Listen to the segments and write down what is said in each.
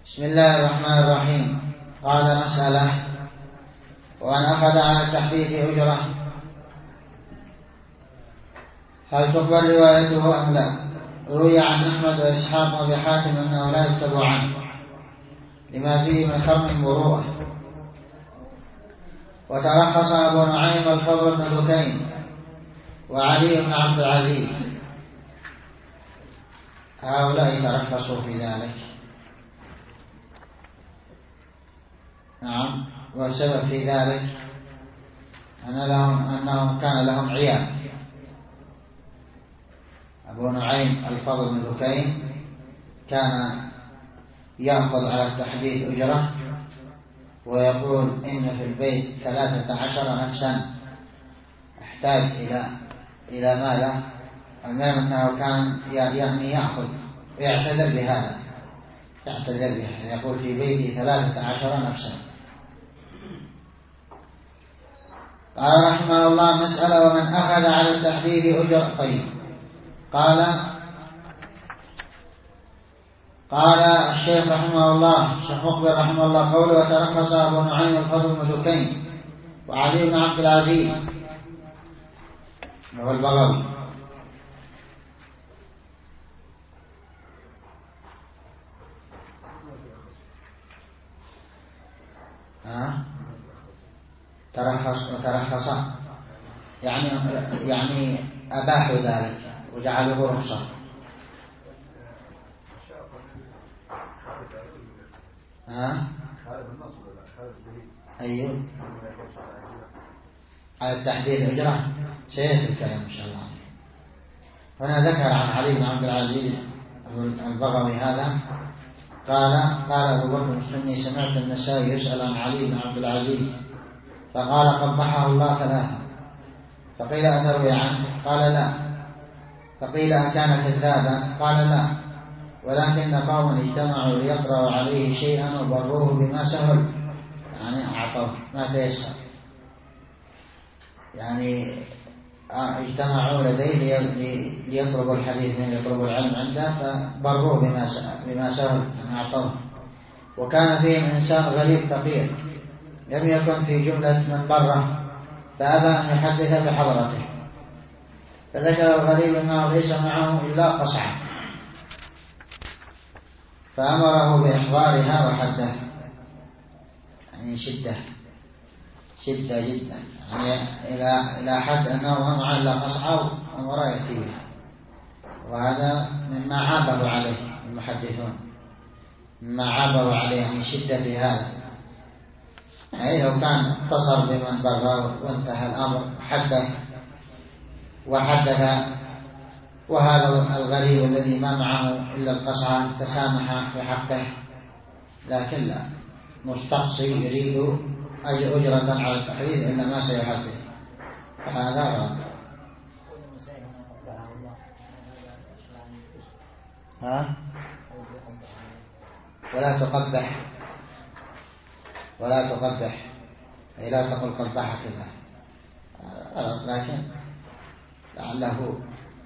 بسم الله الرحمن الرحيم. قال مسألة: وأن أخذ على التحديث أجرة هل تقبل روايته أم لا؟ روي عن أحمد وإسحاق وأبي حاتم أنه لا يكتب عنه لما فيه من خرم المروءة. وترخص أبو نعيم والفضل بن دكين وعلي بن عبد العزيز، هؤلاء ترخصوا في ذلك. نعم. والسبب في ذلك أنهم كان لهم عيال. أبو نعيم الفضل بن دكين كان يأخذ على التحديث أجرة ويقول إن في البيت 13 نفسا احتاج إلى ماذا؟ المهم أنه كان يعني يأخذ ويعتذر بهذا، يقول في بيتي 13 نفسا. قال رحمه الله: مسألة: ومن أخذ على التحديث أجر. طيب. قال الشيخ رحمه الله، الشيخ مقبل رحمه الله، قوله: وترخص أبو نعيم الفضل بن دكين وعلي بن عبد العزيز، وهو البغوي. وترخص يعني أباحوا ذلك وجعلوه رخصة. أيوه، على التحديد أجرة سيأتي الكلام إن شاء الله. هنا ذكر عن علي بن عبد العزيز البغوي هذا قال أبو بكر السني: سمعت النسائي يسأل عن علي بن عبد العزيز فقال: قبحه الله 3. فقيل: أتروي عنه؟ قال: لا. فقيل: أكان كذابا؟ قال: لا، ولكن قوما اجتمعوا ليقرأوا عليه شيئا وبروه بما سهل، يعني أعطوه ما تيسر، يعني اجتمعوا لديه ليطلبوا الحديث من يطلبوا العلم عنده، فبروه بما سهل، يعني أعطوه. وكان فيهم إنسان غريب فقير لم يكن في جملة من بره، فأبى أن يحدث بحضرته، فذكر الغريب أنه ليس معه إلا قصعة، فأمره بإحضارها وحده، يعني شدة جدا، يعني إلى حد أنه ما معه إلا قصعة وأمر يأتي بها. وهذا مما عابه عليه المحدثون، مما عابه عليه، يعني شدة في هذا. يعني لو كان اتصل بمن بره وانتهى الأمر وحدث، وهذا الغريب الذي ما معه إلا القصعة تسامح في حقه، لكن لا، مستقصي يريد أجرة على التحرير إلا ما سيحدث، فهذا غلط. ولا تقبح، أي لا تقل قبحك الله، غلط، لكن لعله.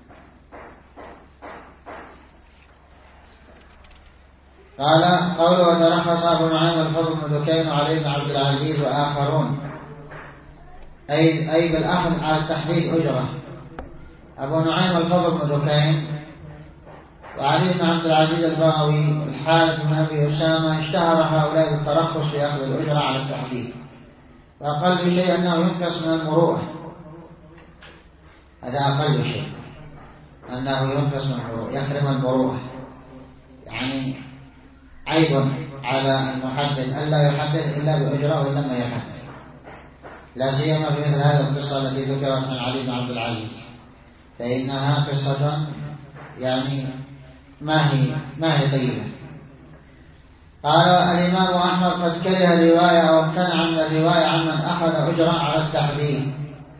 قال: قوله: وترخص أبو نعيم الفضل بن دكين وعلي بن عبد العزيز وآخرون، أي بالأخذ على التحديد أجرة. أبو نعيم الفضل بن دكين وعلي بن عبد العزيز البغوي والحارث بن أبي أسامة اشتهر هؤلاء بالترخص في أخذ الأجرة على التحديد، وأقل شيء أنه ينقص من المروءة. هذا أقل شيء، أنه ينقص من المروءة، يحرم المروءة، يعني عيب على المحدث ألا يحدث إلا بأجرة وإن لم يحدث، لا سيما في مثل هذه القصة التي ذكرت عن علي بن عبد العزيز، فإنها قصة يعني ما هي طيبة. قال الإمام أحمد: قد كره الرواية أو امتنع من الرواية عمن أخذ أجرة على التحديد.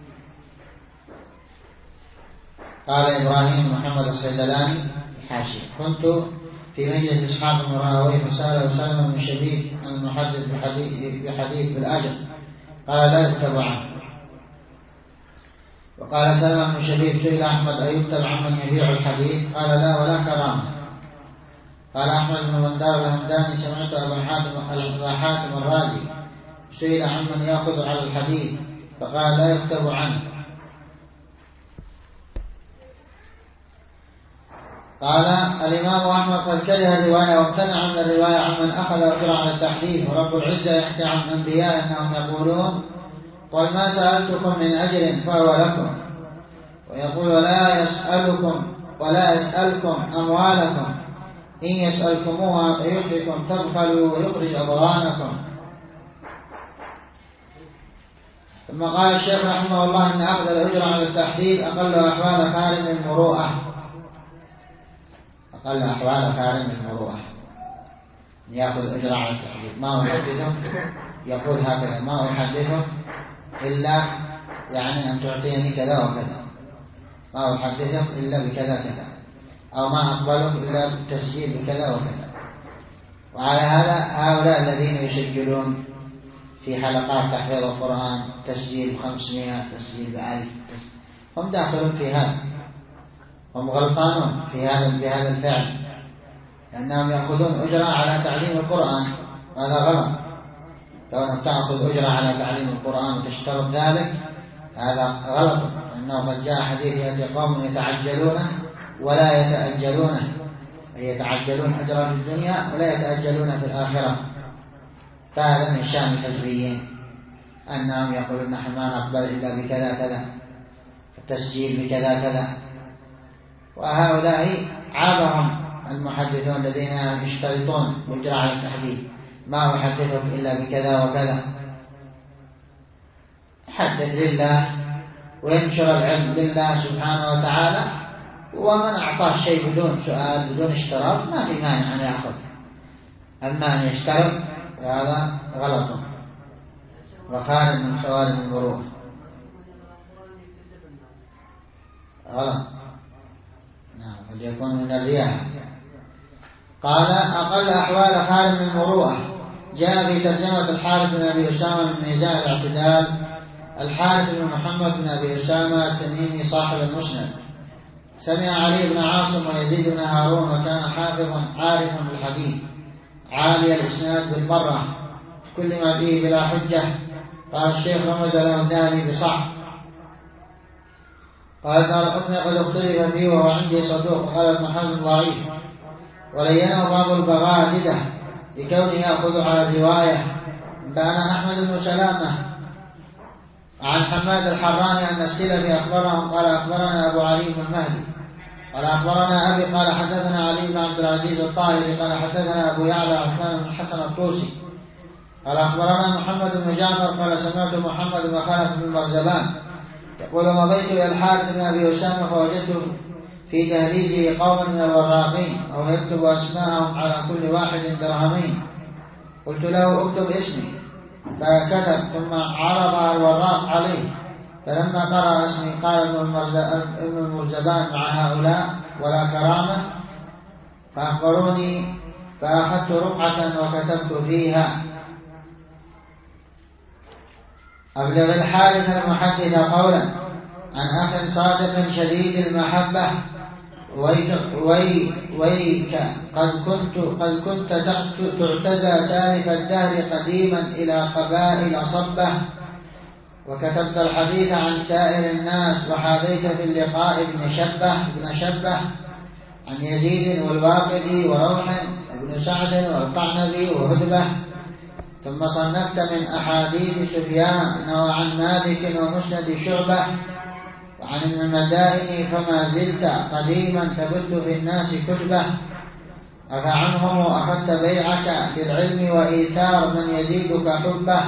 قال إبراهيم محمد الصيدلاني الحاشية: كنت في مجلس إسحاق بن راهويه فسأله سلمة بن شبيب المحدث بحديث بالأجر، قال: لا يكتب عنه. وقال سلمة بن شبيب: سئل أحمد: أيكتب عمن يبيع الحديث؟ قال: لا، ولا كرامة. قال أحمد بن بندار الهمداني سمعت أبا حاتم الرازي سئل عمن يأخذ على الحديث فقال لا يكتب عنه. قال الإمام أحمد قد كره الرواية وامتنع من الرواية عمن أخذ أجر على التحديث، ورب العزة يحكي عن أنبياء أنهم يقولون قل ما سألتكم من أجر فهو لكم، ويقول ولا يسألكم أموالكم إن يسألكموها فيحفكم تبخلوا ويخرج أضغانكم. ثم قال الشيخ رحمه الله إن أخذ الأجر على التحديث أقل أحوال خارم المروءة، أقل أحوال خارم المروءة يأخذ أجر على التحديث. ما أحدثه يقول هكذا ما أحدثه إلا يعني أن تعطيني كذا وكذا، ما أحدثه إلا بكذا كذا، أو ما أقبله إلا بالتسجيل بكذا وكذا. وعلى هذا هؤلاء الذين يسجلون في حلقات تحفيظ القرآن تسجيل 500 تسجيل 1000 هم داخلون في هذا، هم غلطانون في هذا الفعل، لأنهم يأخذون أجرة على تعليم القرآن، هذا غلط. كونك تأخذ أجرة على تعليم القرآن وتشترط ذلك هذا غلط، لأنه قد جاء حديث يأتي قوم يتعجلونه ولا يتأجلونه، أي يتعجلون أجرا في الدنيا ولا يتأجلون في الآخرة. فهذا من شأن الحزبيين أنهم يقولون نحن ما نقبل إلا بكذا كذا، التسجيل بكذا كذا. وهؤلاء عابهم المحدثون الذين يشترطون الأجر على التحديث، ما أحدثك إلا بكذا وكذا. حدث لله وينشر العلم لله سبحانه وتعالى، ومن أعطاه شيء بدون سؤال بدون اشتراط ما في مانع أن يأخذ. أما أن يشترط هذا غلط وخارج من خوارم المروءة، غلط. نعم قد يكون من الرياء. قال أقل أحوال خارج من المروءة جاء في ترجمة الحارث بن أبي أسامة من ميزان الاعتدال. الحارث بن محمد بن أبي أسامة التميمي صاحب المسند سمع علي بن عاصم ويزيد بن هارون، وكان حافظا عارفا بالحديث عالي الإسناد بالمرة كل ما فيه بلا حجة. قال الشيخ رمز له الذهبي بصح. قال دارقطني قد اختلف فيه وهو عندي صدوق. قال ابن حزم ضعيف، ولينه بعض البغاددة لكونه يأخذ على الرواية. بان أحمد بن سلامة عن حماد الحراني أن السلفي أخبرهم قال أخبرنا أبو علي بن مهدي قال أخبرنا أبي قال حدثنا علي بن عبد العزيز الطاهري قال حدثنا أبو يعلى عثمان بن الحسن الطوسي قال أخبرنا محمد بن جعفر قال سمعت محمد بن خلف بن مرزبان يقول مضيت إلى الحارث بن أبي أسامة فوجدت في دهليزه قوما من الوراقين أو يكتب أسماءهم على كل واحد درهمين. قلت له اكتب اسمي فكتب، ثم عرض الوراق عليه، فلما قرأ اسمي قال ابن المرزبان مع هؤلاء ولا كرامة، فأخبروني فأخذت رقعة وكتبت فيها. أبلغ الحارث المحدث قولا عن أخ صادق شديد المحبة ويك قد كنت تعتزى سالف الدهر قديما إلى قبائل صبة، وكتبت الحديث عن سائر الناس، وحاذيت في اللقاء ابن شبة عن يزيد والواقدي وروح ابن سعد والقعنبي وهدبة. ثم صنفت من أحاديث سفيان وعن مالك ومسند شعبة وعن المدائن، فما زلت قديما تبث في الناس كتبة. أفعنهم أخذت بيعك للعلم وإيثار من يزيدك حبه.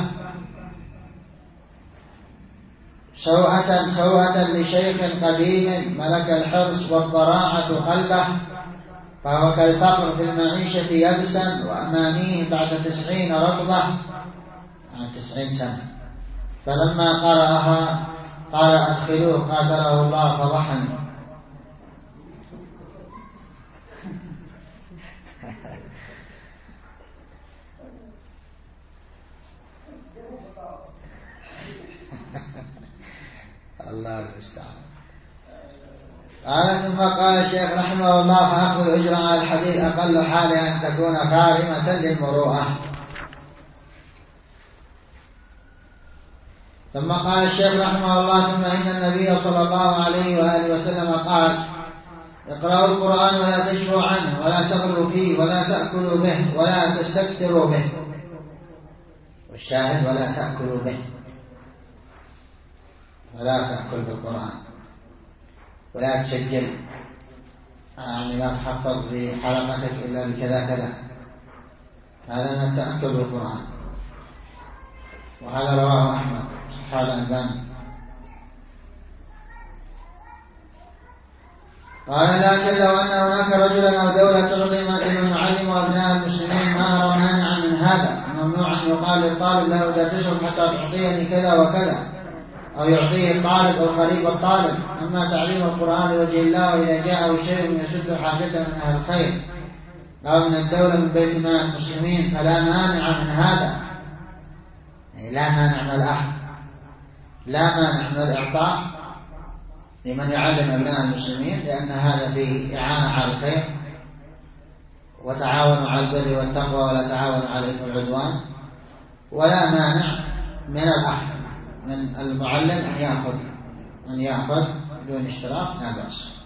سوءة لشيخ قديم ملك الحرص والضراعة قلبه، فهو كالفقر في المعيشة يبسا وأمانيه بعد 90 رطبة، 90 سنة. فلما قرأها قال أدخلوه قاتله الله فضحني. الله المستعان. قال ثم قال الشيخ رحمه الله فأخذ الأجر على الحديث أقل حال أن تكون خارمة للمروءة. ثم قال الشيخ رحمه الله ثم إن النبي صلى الله عليه وآله وسلم قال اقرأوا القرآن ولا تشفوا عنه ولا تغلوا فيه ولا تأكلوا به ولا تستكثروا به. والشاهد ولا تأكلوا به، ولا تأكل بالقرآن ولا تسجل، يعني لا تحفظ في حلقتك إلا بكذا كذا، هذا من التأكل بالقرآن. وهذا رواه أحمد صحيح الألباني. قال لكن لو أن هناك رجلا أو دولة تعطي لمن يعلم أبناء المسلمين ما أرى مانعا من هذا. ممنوع أن يقال للطالب لا تدرسهم حتى تعطيني كذا وكذا، أو يعطيه الطالب أو قريب الطالب. أما تعليم القرآن لوجه الله وإذا جاءه شيء يسد حاجته من أهل الخير أو من الدولة من بيت مال المسلمين فلا مانع من هذا، يعني لا مانع من الأخذ، لا مانع من الإعطاء لمن يعلم أبناء المسلمين، لأن هذا فيه إعانة على الخير، وتعاونوا على البر والتقوى ولا تعاونوا على الإثم والعدوان. ولا مانع من الأخذ من المعلم أن يأخذ بدون اشتراط، لا بأس.